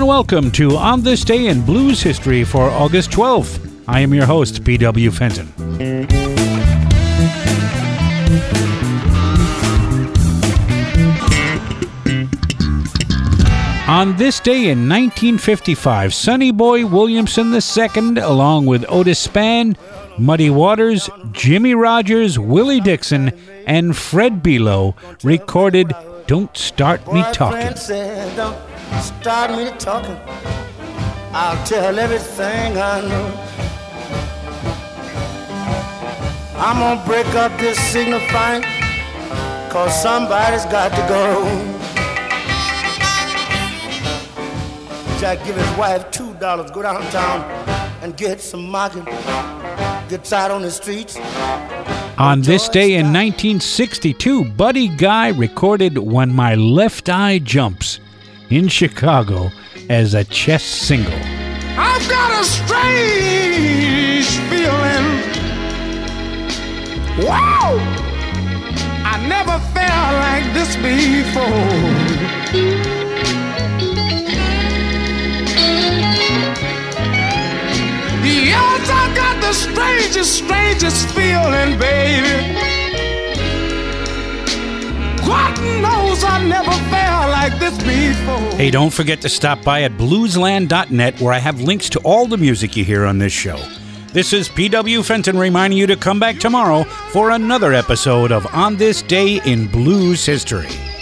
and welcome to On This Day in Blues History for August 12th. I am your host, P.W. Fenton. On this day in 1955, Sonny Boy Williamson II, along with Otis Spann, Muddy Waters, Jimmy Rogers, Willie Dixon, and Fred Below recorded Don't Start Me Talking. Said, don't start me talking. I'll tell everything I know. I'm gonna break up this signifying, 'cause somebody's got to go. Jack give his wife $2, go downtown and get some market. Gets out on the streets. On this day in 1962, Buddy Guy recorded When My Left Eye Jumps in Chicago as a chess single. I've got a strange feeling. Wow! I never felt like this before. Yes, I got the strangest feeling, baby. God knows I never felt like this before. Hey, don't forget to stop by at bluesland.net, where I have links to all the music you hear on this show. This is P.W. Fenton reminding you to come back tomorrow for another episode of On This Day in Blues History.